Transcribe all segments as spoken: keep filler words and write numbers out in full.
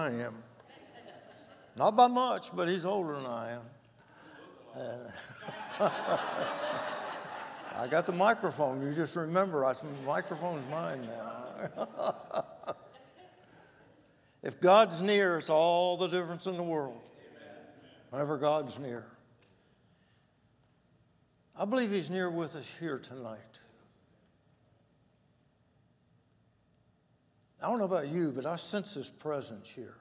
I am. Not by much, but he's older than I am. And I got the microphone. You just remember, I, the microphone's mine now. If God's near, it's all the difference in the world. Whenever God's near. I believe he's near with us here tonight. I don't know about you, but I sense his presence here.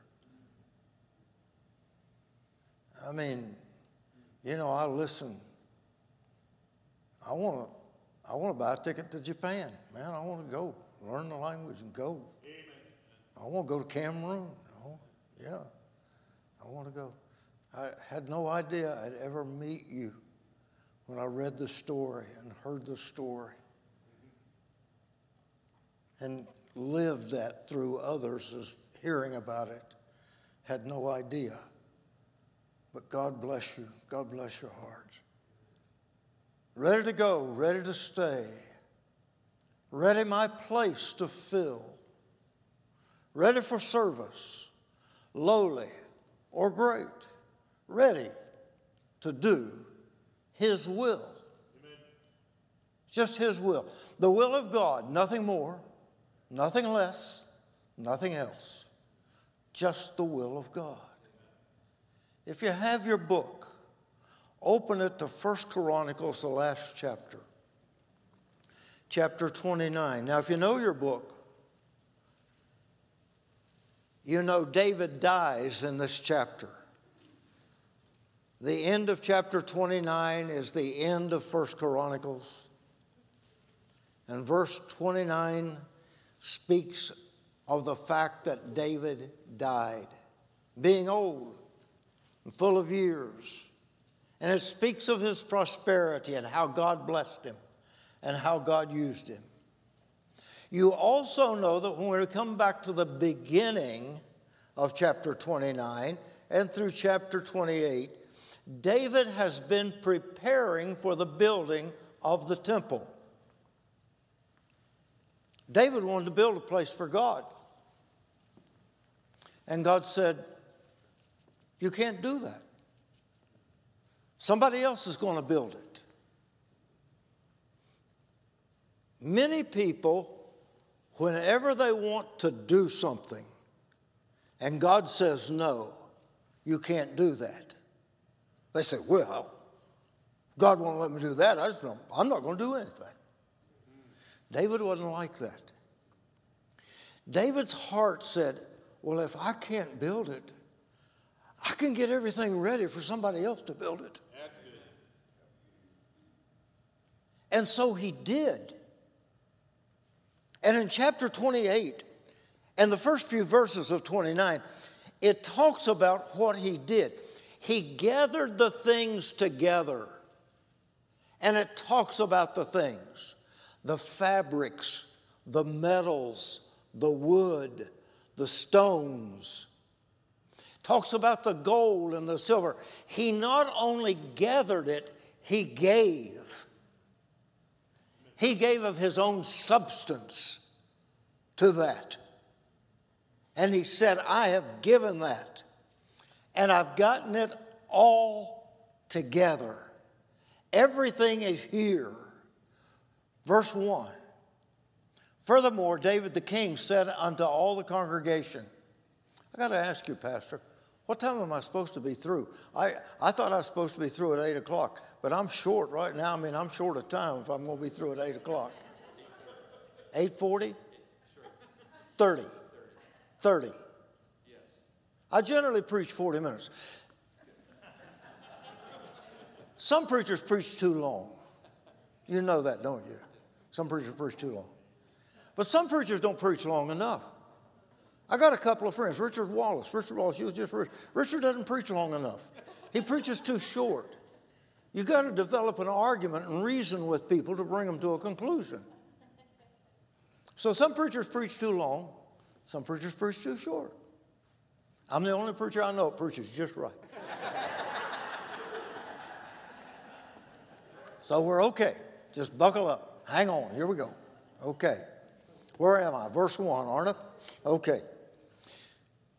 I mean, you know, I listen. I want to I want to buy a ticket to Japan. Man, I want to go, learn the language and go. Amen. I want to go to Cameroon. Oh, yeah, I want to go. I had no idea I'd ever meet you when I read the story and heard the story and lived that through others as hearing about it. Had no idea. But God bless you. God bless your heart. Ready to go, ready to stay. Ready my place to fill. Ready for service, lowly or great. Ready to do his will. Amen. Just his will. The will of God, nothing more, nothing less, nothing else. Just the will of God. If you have your book, open it to First Chronicles, the last chapter. Chapter twenty-nine. Now, if you know your book, you know David dies in this chapter. The end of chapter twenty-nine is the end of First Chronicles. And verse twenty-nine speaks of the fact that David died, being old and full of years. And it speaks of his prosperity and how God blessed him and how God used him. You also know that when we come back to the beginning of chapter twenty-nine and through chapter twenty-eight, David has been preparing for the building of the temple. David wanted to build a place for God. And God said, you can't do that. Somebody else is going to build it. Many people, whenever they want to do something, and God says, no, you can't do that. They say, well, God won't let me do that. I just don't, I'm not going to do anything. David wasn't like that. David's heart said, well, if I can't build it, I can get everything ready for somebody else to build it. That's good. And so he did. And in chapter twenty-eight, and the first few verses of twenty-nine, it talks about what he did. He gathered the things together. And it talks about the things, the fabrics, the metals, the wood, the stones. Talks about the gold and the silver. He not only gathered it, he gave. He gave of his own substance to that. And he said, I have given that. And I've gotten it all together. Everything is here. Verse one. Furthermore, David the king said unto all the congregation, I got to ask you, Pastor, what time am I supposed to be through? I, I thought I was supposed to be through at eight o'clock, but I'm short right now. I mean, I'm short of time if I'm going to be through at eight o'clock. eight forty? thirty. thirty. Yes. I generally preach forty minutes. Some preachers preach too long. You know that, don't you? Some preachers preach too long. But some preachers don't preach long enough. I got a couple of friends, Richard Wallace. Richard Wallace, he was just Richard. Richard doesn't preach long enough. He preaches too short. You got to develop an argument and reason with people to bring them to a conclusion. So some preachers preach too long. Some preachers preach too short. I'm the only preacher I know that preaches just right. So we're okay. Just buckle up. Hang on. Here we go. Okay. Where am I? Verse one, aren't I? Okay.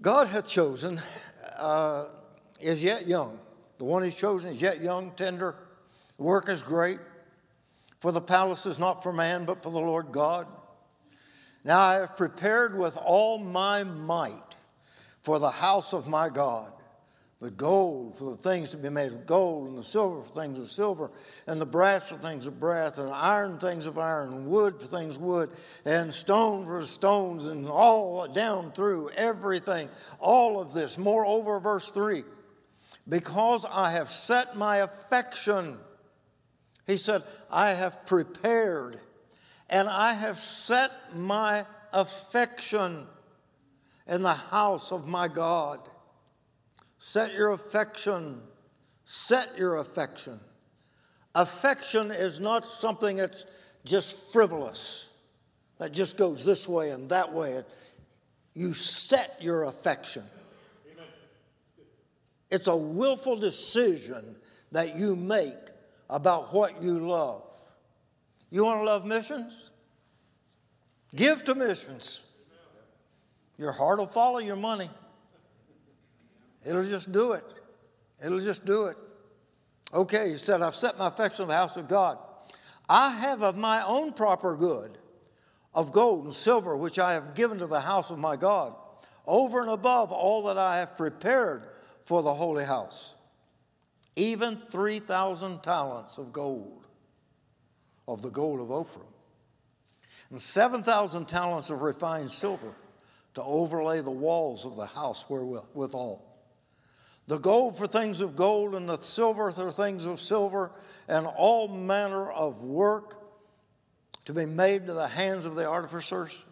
God hath chosen, uh, is yet young. The one he's chosen is yet young, tender. The work is great. For the palace is not for man, but for the Lord God. Now I have prepared with all my might for the house of my God, the gold for the things to be made of gold, and the silver for things of silver, and the brass for things of brass, and iron things of iron, and wood for things of wood, and stone for stones, and all down through everything, all of this. Moreover, verse three, because I have set my affection, he said, I have prepared, and I have set my affection in the house of my God. Set your affection. Set your affection. Affection is not something that's just frivolous, that just goes this way and that way. You set your affection. Amen. It's a willful decision that you make about what you love. You want to love missions? Give to missions. Your heart will follow your money. It'll just do it. It'll just do it. Okay, he said, I've set my affection on the house of God. I have of my own proper good, of gold and silver, which I have given to the house of my God, over and above all that I have prepared for the holy house, even three thousand talents of gold, of the gold of Ophir, and seven thousand talents of refined silver, to overlay the walls of the house wherewithal. The gold for things of gold, and the silver for things of silver, and all manner of work to be made to the hands of the artificers.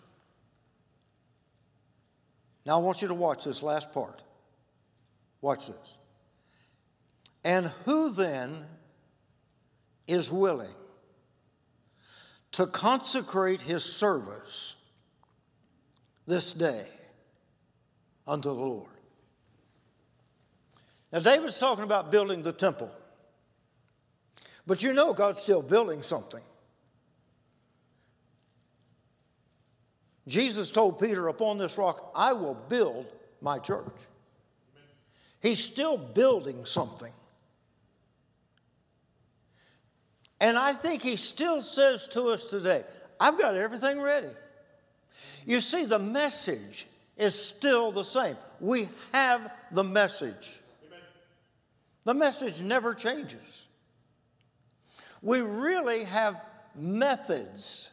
Now I want you to watch this last part. Watch this. And who then is willing to consecrate his service this day unto the Lord? Now, David's talking about building the temple. But you know God's still building something. Jesus told Peter, upon this rock, I will build my church. Amen. He's still building something. And I think he still says to us today, I've got everything ready. You see, the message is still the same. We have the message. Amen. The message never changes. We really have methods.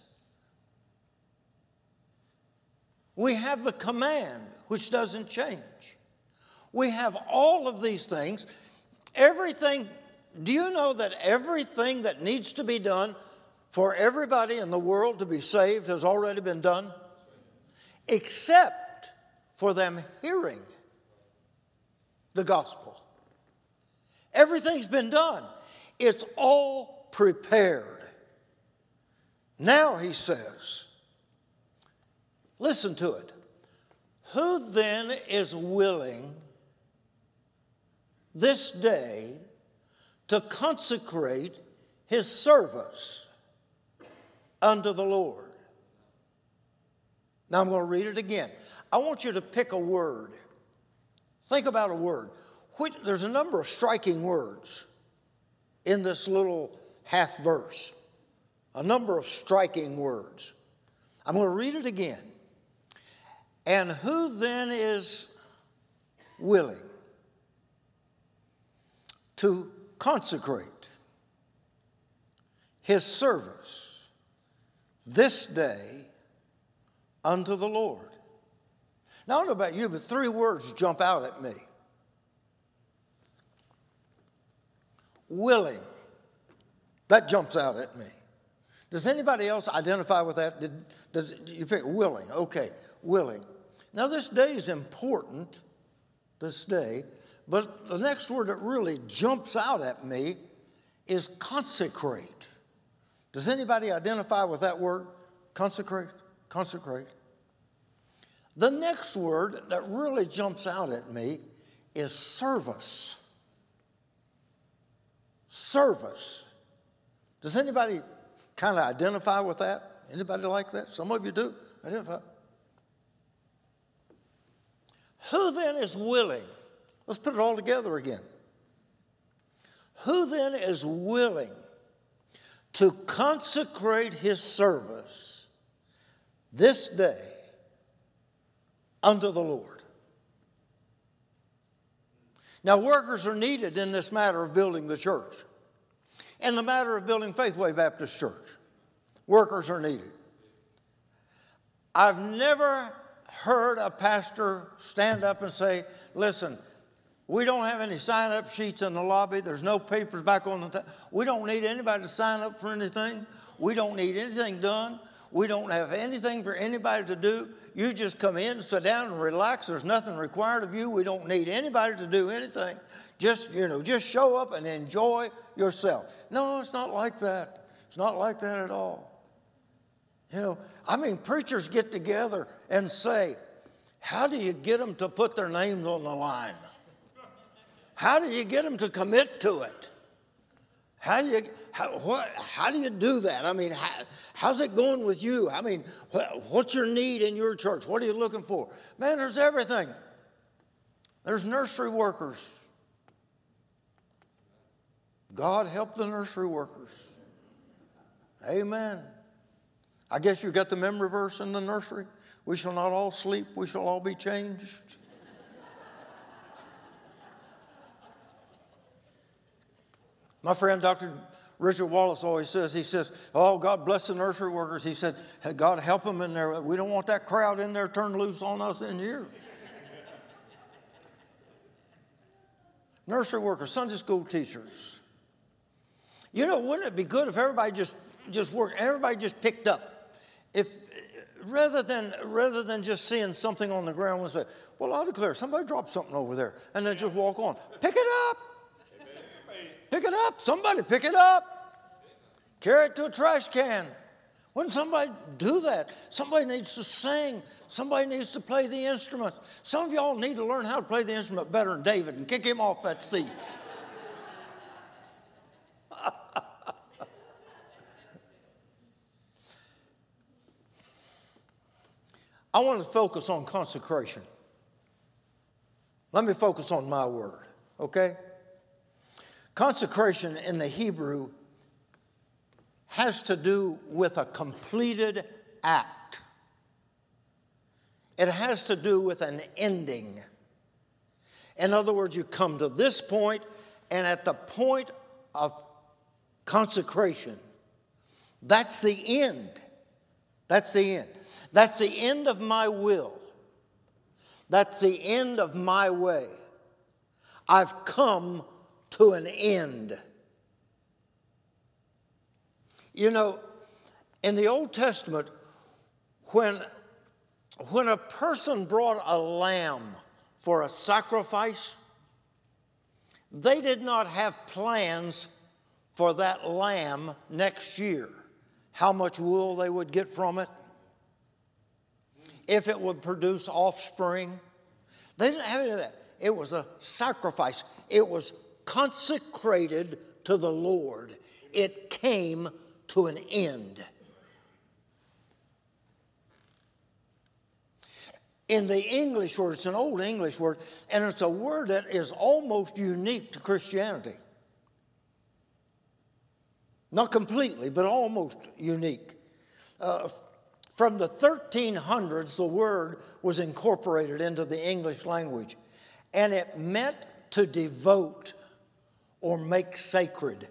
We have the command, which doesn't change. We have all of these things. Everything, do you know that everything that needs to be done for everybody in the world to be saved has already been done? Except for them hearing the gospel. Everything's been done. It's all prepared. Now he says, listen to it. Who then is willing this day to consecrate his service unto the Lord? Now I'm going to read it again. I want you to pick a word. Think about a word. Which, there's a number of striking words in this little half verse. A number of striking words. I'm going to read it again. And who then is willing to consecrate his service this day unto the Lord? Now, I don't know about you, but three words jump out at me. Willing. That jumps out at me. Does anybody else identify with that? Did, does you pick willing? Okay, willing. Now, this day is important, this day, but the next word that really jumps out at me is consecrate. Does anybody identify with that word? Consecrate, consecrate. The next word that really jumps out at me is service. Service. Does anybody kind of identify with that? Anybody like that? Some of you do. Identify. Who then is willing? Let's put it all together again. Who then is willing to consecrate his service this day unto the Lord? Now, workers are needed in this matter of building the church. In the matter of building Faithway Baptist Church, workers are needed. I've never heard a pastor stand up and say, listen, we don't have any sign-up sheets in the lobby. There's no papers back on the table. We don't need anybody to sign up for anything. We don't need anything done. We don't have anything for anybody to do. You just come in, sit down, and relax. There's nothing required of you. We don't need anybody to do anything. Just, you know, just show up and enjoy yourself. No, it's not like that. It's not like that at all. You know, I mean, preachers get together and say, how do you get them to put their names on the line? How do you get them to commit to it? How do you, how, what, how do you do that? I mean, how, how's it going with you? I mean, what, what's your need in your church? What are you looking for? Man, there's everything. There's nursery workers. God help the nursery workers. Amen. I guess you got the memory verse in the nursery. We shall not all sleep. We shall all be changed. My friend, Doctor Richard Wallace always says, he says, oh, God bless the nursery workers. He said, hey, God help them in there. We don't want that crowd in there turned loose on us in here. Nursery workers, Sunday school teachers. You know, wouldn't it be good if everybody just, just worked, everybody just picked up? If rather than, rather than just seeing something on the ground and say, well, I declare, somebody dropped something over there, and then just walk on. Pick it up. Pick it up. Somebody pick it up. Carry it to a trash can. When somebody do that, somebody needs to sing. Somebody needs to play the instruments. Some of y'all need to learn how to play the instrument better than David and kick him off that seat. I want to focus on consecration. Let me focus on my word, okay? Consecration in the Hebrew has to do with a completed act. It has to do with an ending. In other words, you come to this point, and at the point of consecration, that's the end. That's the end. That's the end of my will. That's the end of my way. I've come to an end. You know, in the Old Testament, when, when a person brought a lamb for a sacrifice, they did not have plans for that lamb next year, how much wool they would get from it, if it would produce offspring. They didn't have any of that. It was a sacrifice. It was consecrated to the Lord. It came to an end. In the English word, it's an old English word, and it's a word that is almost unique to Christianity. Not completely, but almost unique. Uh, from the thirteen hundreds, the word was incorporated into the English language, and it meant to devote or make sacred.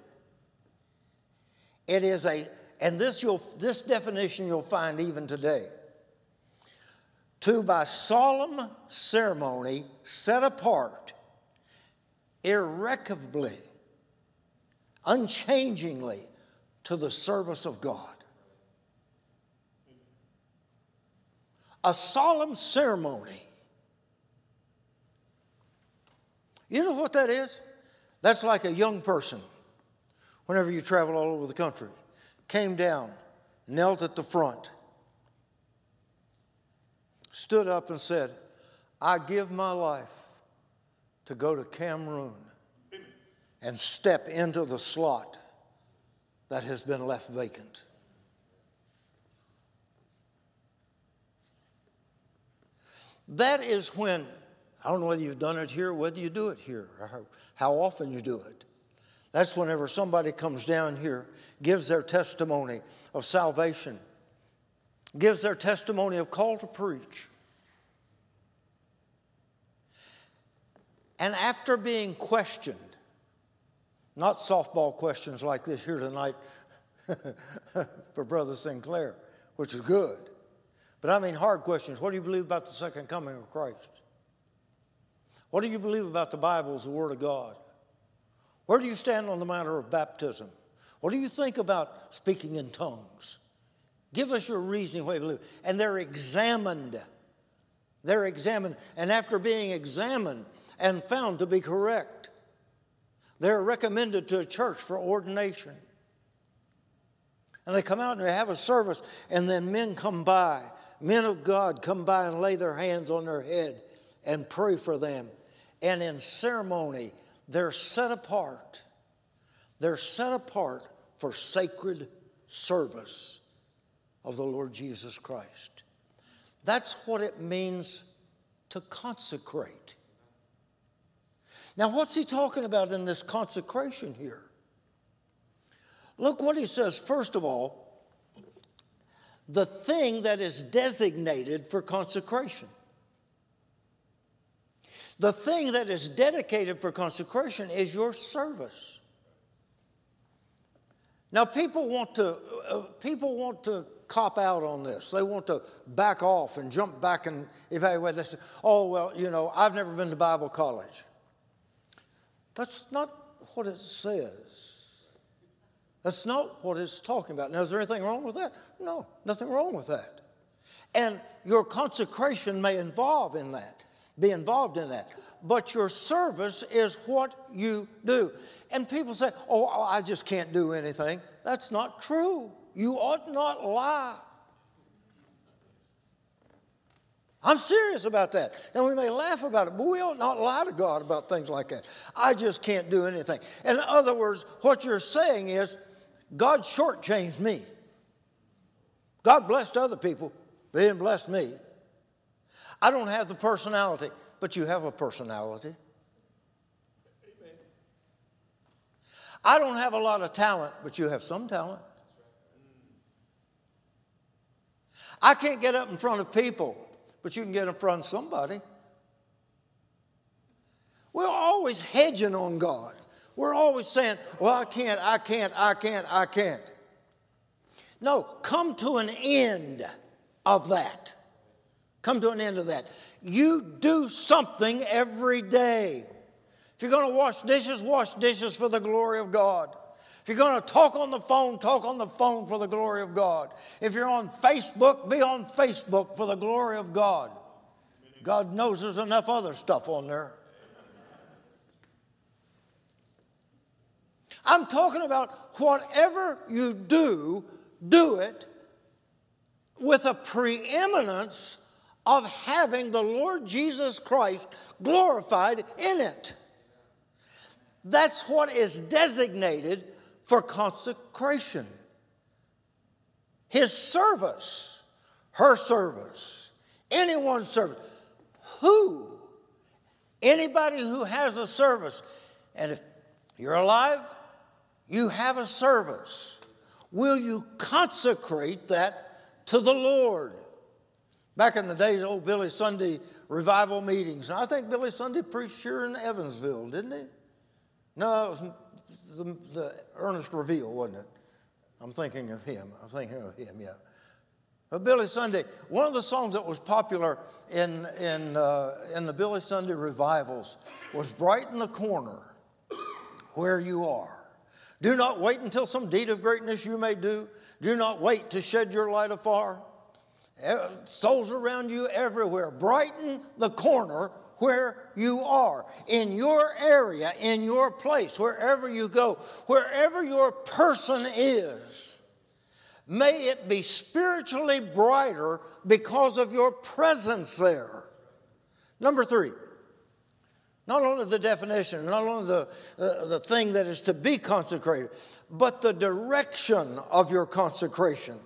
It is a, and this you'll this definition you'll find even today. To by solemn ceremony set apart, irrevocably, unchangingly to the service of God. A solemn ceremony. You know what that is? That's like a young person, whenever you travel all over the country, came down, knelt at the front, stood up and said, I give my life to go to Cameroon and step into the slot that has been left vacant. That is when I don't know whether you've done it here, whether you do it here, or how often you do it. That's whenever somebody comes down here, gives their testimony of salvation, gives their testimony of call to preach. And after being questioned, not softball questions like this here tonight for Brother Sinclair, which is good, but I mean hard questions. What do you believe about the second coming of Christ? What do you believe about the Bible as the Word of God? Where do you stand on the matter of baptism? What do you think about speaking in tongues? Give us your reasoning way to believe. And they're examined. They're examined. And after being examined and found to be correct, they're recommended to a church for ordination. And they come out and they have a service, and then men come by, men of God come by and lay their hands on their head and pray for them. And in ceremony, they're set apart. They're set apart for sacred service of the Lord Jesus Christ. That's what it means to consecrate. Now, what's he talking about in this consecration here? Look what he says. First of all, the thing that is designated for consecration. The thing that is dedicated for consecration is your service. Now, people want to uh, people want to cop out on this. They want to back off and jump back and evaluate. They say, "Oh well, you know, I've never been to Bible college." That's not what it says. That's not what it's talking about. Now, is there anything wrong with that? No, nothing wrong with that. And your consecration may involve in that. Be involved in that. But your service is what you do. And people say, oh, I just can't do anything. That's not true. You ought not lie. I'm serious about that. Now, we may laugh about it, but we ought not lie to God about things like that. I just can't do anything. In other words, what you're saying is, God shortchanged me. God blessed other people, but He didn't bless me. I don't have the personality, but you have a personality. Amen. I don't have a lot of talent, but you have some talent. I can't get up in front of people, but you can get in front of somebody. We're always hedging on God. We're always saying, well, I can't, I can't, I can't, I can't. No, come to an end of that. Come to an end of that. You do something every day. If you're going to wash dishes, wash dishes for the glory of God. If you're going to talk on the phone, talk on the phone for the glory of God. If you're on Facebook, be on Facebook for the glory of God. God knows there's enough other stuff on there. I'm talking about whatever you do, do it with a preeminence of having the Lord Jesus Christ glorified in it. That's what is designated for consecration. His service, her service, anyone's service. Who? Anybody who has a service. And if you're alive, you have a service. Will you consecrate that to the Lord? Back in the days of old Billy Sunday revival meetings, and I think Billy Sunday preached here in Evansville, didn't he? No, it was the, the Ernest Reveal, wasn't it? I'm thinking of him. I'm thinking of him, yeah. But Billy Sunday, one of the songs that was popular in, in, uh, in the Billy Sunday revivals was Brighten the Corner Where You Are. Do not wait until some deed of greatness you may do. Do not wait to shed your light afar. Souls around you everywhere. Brighten the corner where you are. In your area, in your place, wherever you go, wherever your person is, may it be spiritually brighter because of your presence there. Number three, not only the definition, not only the, uh, the thing that is to be consecrated, but the direction of your consecration.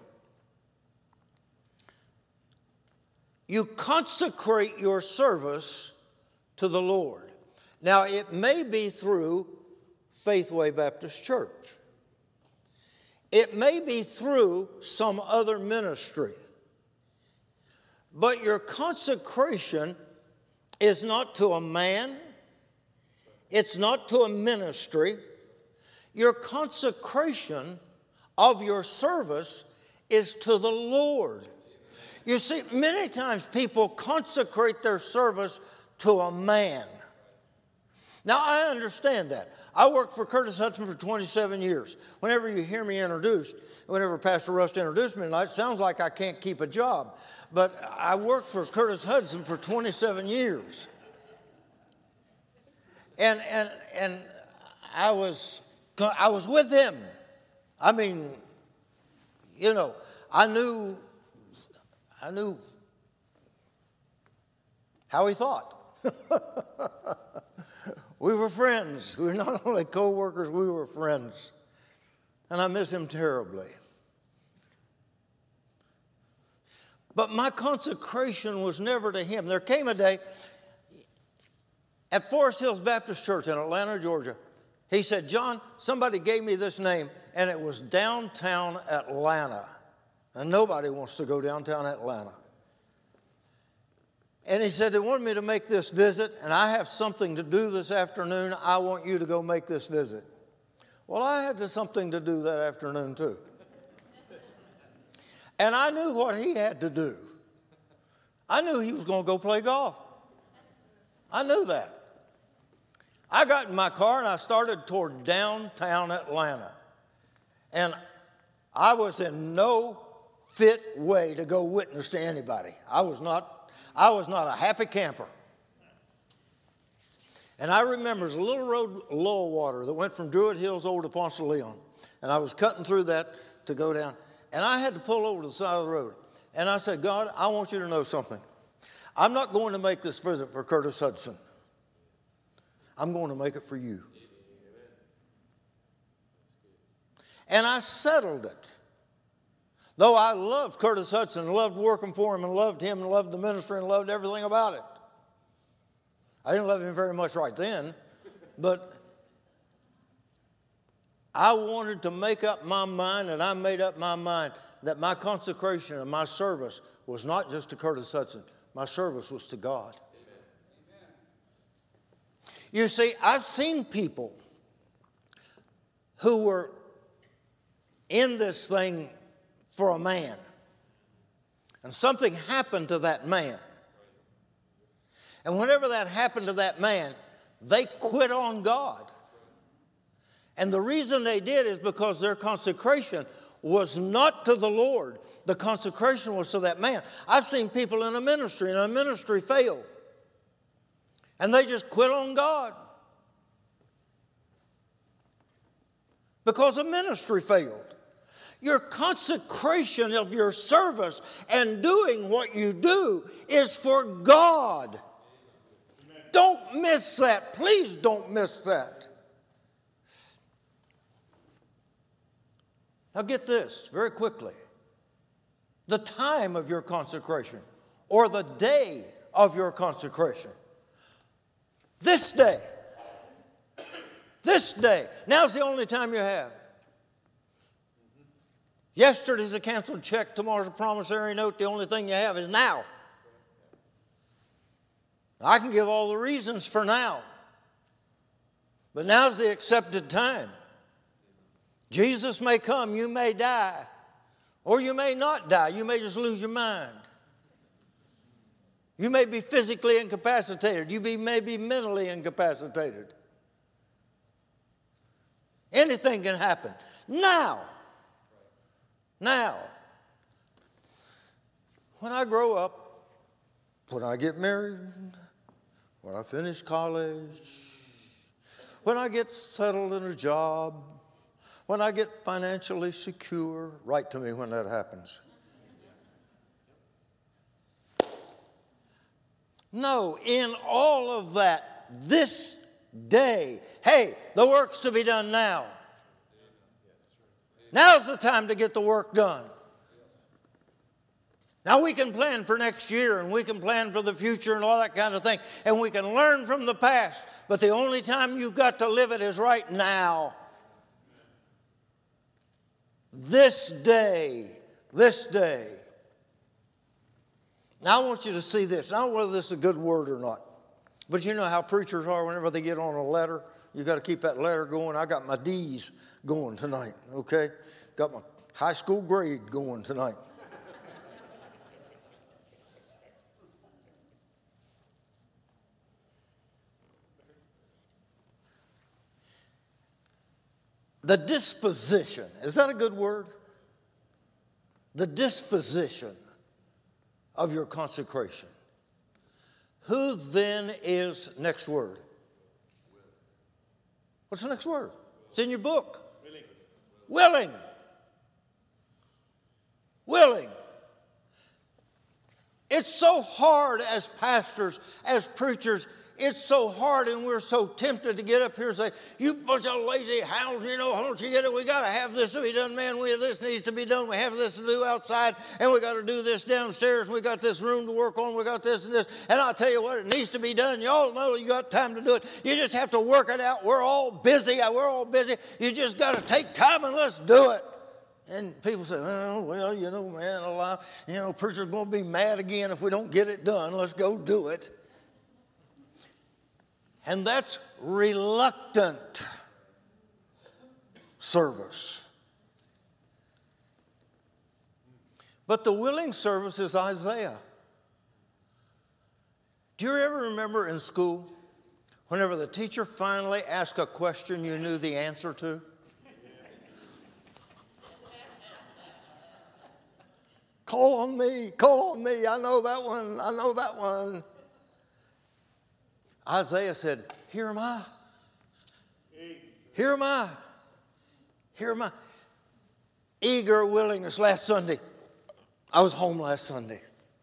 You consecrate your service to the Lord. Now, it may be through Faithway Baptist Church. It may be through some other ministry. But your consecration is not to a man. It's not to a ministry. Your consecration of your service is to the Lord. You see, many times people consecrate their service to a man. Now, I understand that. I worked for Curtis Hudson for twenty-seven years. Whenever you hear me introduced, whenever Pastor Rust introduced me tonight, it sounds like I can't keep a job. But I worked for Curtis Hudson for twenty-seven years. And, and, and I was, I was with him. I mean, you know, I knew, I knew how he thought. We were friends. We were not only co-workers, we were friends. And I miss him terribly. But my consecration was never to him. There came a day at Forest Hills Baptist Church in Atlanta, Georgia. He said, John, somebody gave me this name, and it was downtown Atlanta. And nobody wants to go downtown Atlanta. And he said, they wanted me to make this visit, and I have something to do this afternoon. I want you to go make this visit. Well, I had something to do that afternoon, too. And I knew what he had to do. I knew he was going to go play golf. I knew that. I got in my car, and I started toward downtown Atlanta. And I was in no fit way to go witness to anybody. I was not I was not a happy camper. And I remember there's a little road, low water, that went from Druid Hills over to Ponce de Leon. And I was cutting through that to go down. And I had to pull over to the side of the road. And I said, God, I want you to know something. I'm not going to make this visit for Curtis Hudson. I'm going to make it for you. And I settled it. Though I loved Curtis Hudson and loved working for him and loved him and loved the ministry and loved everything about it. I didn't love him very much right then, but I wanted to make up my mind, and I made up my mind that my consecration and my service was not just to Curtis Hudson. My service was to God. Amen. You see, I've seen people who were in this thing for a man, and something happened to that man. And whenever that happened to that man, they quit on God. And the reason they did is because their consecration was not to the Lord. The consecration was to that man. I've seen people in a ministry, and a ministry failed. And they just quit on God. Because a ministry failed. Your consecration of your service and doing what you do is for God. Amen. Don't miss that. Please don't miss that. Now get this very quickly. The time of your consecration or the day of your consecration. This day. This day. Now's the only time you have. Yesterday's a canceled check. Tomorrow's a promissory note. The only thing you have is now. I can give all the reasons for now. But now's the accepted time. Jesus may come. You may die. Or you may not die. You may just lose your mind. You may be physically incapacitated. You be, may be mentally incapacitated. Anything can happen. Now. Now, when I grow up, when I get married, when I finish college, when I get settled in a job, when I get financially secure, write to me when that happens. No, in all of that, this day, hey, the work's to be done now. Now's the time to get the work done. Now, we can plan for next year, and we can plan for the future and all that kind of thing, and we can learn from the past, but the only time you've got to live it is right now. This day, this day. Now, I want you to see this. I don't know whether this is a good word or not, but you know how preachers are whenever they get on a letter. You got to keep that letter going. I got my D's going tonight, okay? Got my high school grade going tonight. The disposition, is that a good word? The disposition of your consecration. Who then is, next word? What's the next word? It's in your book. Willing. Willing. Willing. It's so hard as pastors, as preachers, it's so hard, and we're so tempted to get up here and say, you bunch of lazy hounds, you know, don't you get it? We got to have this to be done, man. We, this needs to be done. We have this to do outside, and we got to do this downstairs. We got this room to work on. We got this and this. And I'll tell you what, it needs to be done. Y'all know you got time to do it. You just have to work it out. We're all busy. We're all busy. You just got to take time and let's do it. And people say, oh, well, you know, man, alive, you know, preacher's going to be mad again if we don't get it done. Let's go do it. And that's reluctant service. But the willing service is Isaiah. Do you ever remember in school, whenever the teacher finally asked a question you knew the answer to? Call on me, call on me. I know that one, I know that one. Isaiah said, here am I. Here am I. Here am I. Eager willingness. Last Sunday, I was home last Sunday.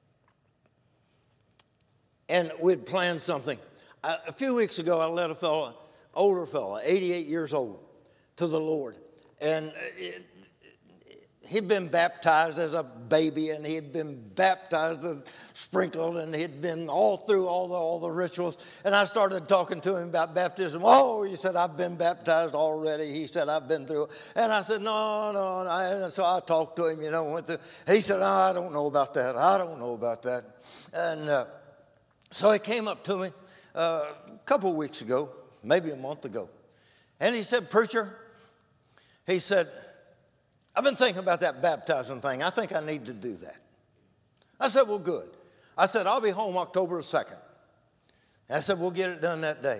And we'd planned something. I, a few weeks ago, I led a fellow, older fellow, eighty-eight years old, to the Lord. And it, he'd been baptized as a baby, and he'd been baptized and sprinkled, and he'd been all through all the, all the rituals. And I started talking to him about baptism. Oh, he said, I've been baptized already. He said, I've been through it. And I said, no, no. no. And so I talked to him, you know. Went through. He said, no, I don't know about that. I don't know about that. And uh, so he came up to me uh, a couple of weeks ago, maybe a month ago. And he said, preacher, he said, I've been thinking about that baptizing thing. I think I need to do that. I said, well, good. I said, I'll be home October the second. I said, we'll get it done that day.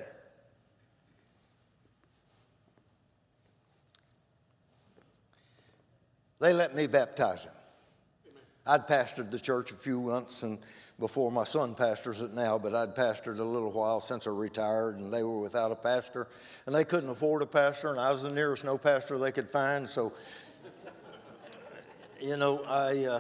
They let me baptize him. I'd pastored the church a few months and before my son pastors it now, but I'd pastored a little while since I retired, and they were without a pastor, and they couldn't afford a pastor, and I was the nearest no pastor they could find, so you know, I uh,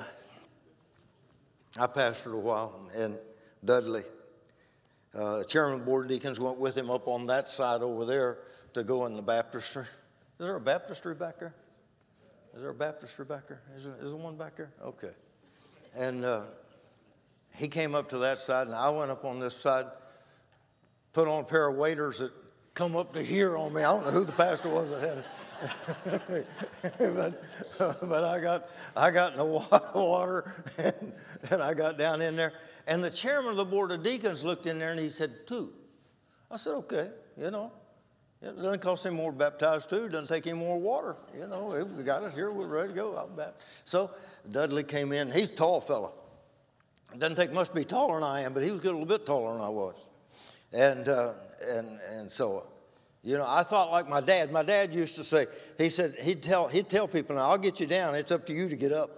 I pastored a while, and Dudley, uh, chairman of the board of deacons, went with him up on that side over there to go in the baptistry. Is there a baptistry back there? Is there a baptistry back there? Is there, is there one back there? Okay. And uh, he came up to that side, and I went up on this side, put on a pair of waders that come up to here on me. I don't know who the pastor was that had it. but, but I got I got in the water and, and I got down in there, and the chairman of the board of deacons looked in there and he said, two. I said, okay, you know, it doesn't cost any more to baptize two. It doesn't take any more water. You know, we got it here. We're ready to go. I'll baptize. So Dudley came in. He's a tall fellow. It doesn't take much to be taller than I am, but he was a little bit taller than I was, and uh, and and so. You know, I thought like my dad. My dad used to say, he said, he'd tell, he'd tell people, now I'll get you down. It's up to you to get up.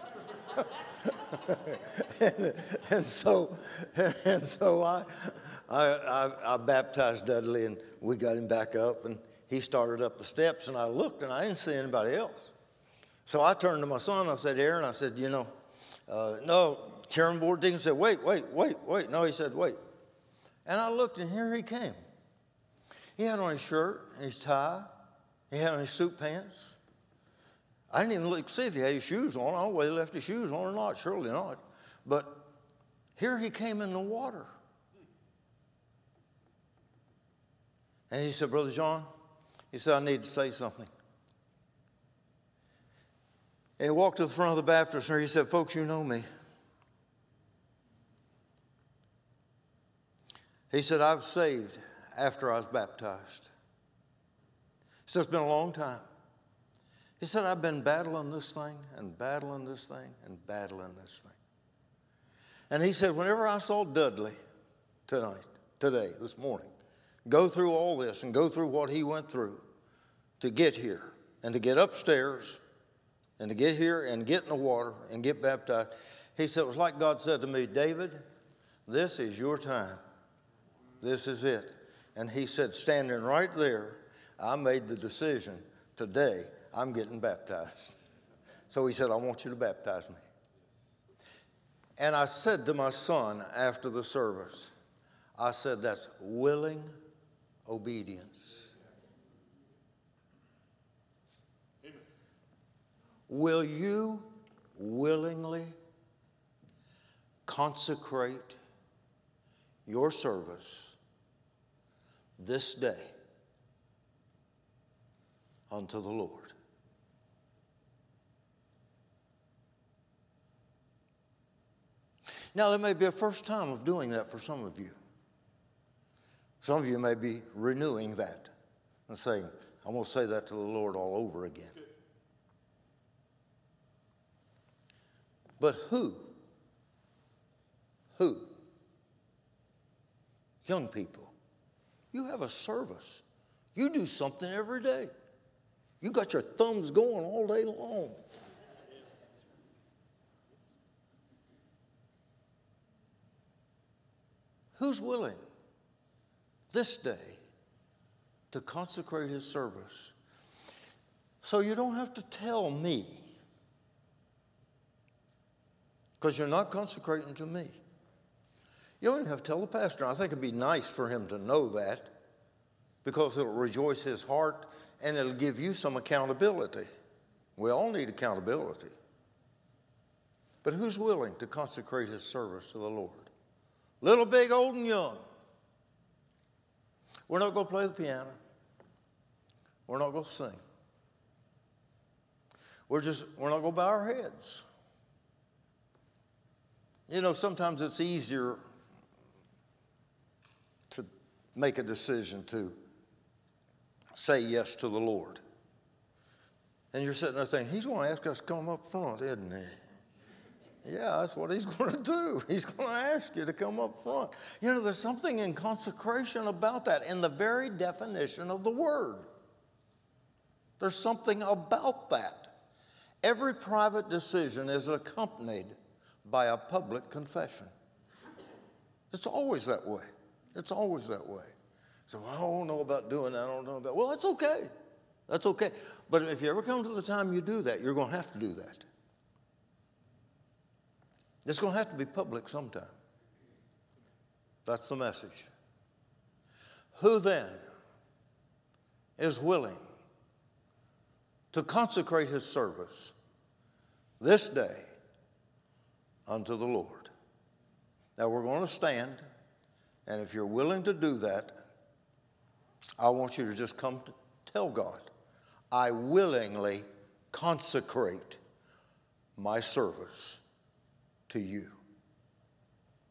and, and so, and so I, I, I, I baptized Dudley, and we got him back up, and he started up the steps, and I looked, and I didn't see anybody else. So I turned to my son. I said, Aaron, I said, you know, uh, no, chairman board deacon said, wait, wait, wait, wait. No, he said, wait. And I looked, and here he came. He had on his shirt, his tie. He had on his suit pants. I didn't even look see if he had his shoes on. I don't know whether he left his shoes on or not. Surely not. But here he came in the water. And he said, Brother John, he said, I need to say something. And he walked to the front of the Baptist Center. He said, folks, you know me. He said, I was saved after I was baptized. He said, it's been a long time. He said, I've been battling this thing and battling this thing and battling this thing. And he said, whenever I saw Dudley tonight, today, this morning, go through all this and go through what he went through to get here and to get upstairs and to get here and get in the water and get baptized, he said, it was like God said to me, David, this is your time. This is it. And he said, standing right there, I made the decision, today I'm getting baptized. So he said, I want you to baptize me. And I said to my son after the service, I said, that's willing obedience. Amen. Will you willingly consecrate your service this day unto the Lord? Now, there may be a first time of doing that for some of you. Some of you may be renewing that and saying, I'm going to say that to the Lord all over again. But who? Who? Young people, you have a service. You do something every day. You got your thumbs going all day long. Who's willing this day to consecrate his service? So you don't have to tell me, because you're not consecrating to me. You don't even have to tell the pastor. I think it'd be nice for him to know that, because it'll rejoice his heart and it'll give you some accountability. We all need accountability. But who's willing to consecrate his service to the Lord? Little, big, old, and young. We're not going to play the piano. We're not going to sing. We're just, we're not going to bow our heads. You know, sometimes it's easier to make a decision to say yes to the Lord. And you're sitting there thinking, he's going to ask us to come up front, isn't he? Yeah, that's what he's going to do. He's going to ask you to come up front. You know, there's something in consecration about that, in the very definition of the word. There's something about that. Every private decision is accompanied by a public confession. It's always that way. It's always that way. So I don't know about doing that. I don't know about, well, that's okay. That's okay. But if you ever come to the time you do that, you're going to have to do that. It's going to have to be public sometime. That's the message. Who then is willing to consecrate his service this day unto the Lord? Now we're going to stand, and if you're willing to do that, I want you to just come to tell God, I willingly consecrate my service to you.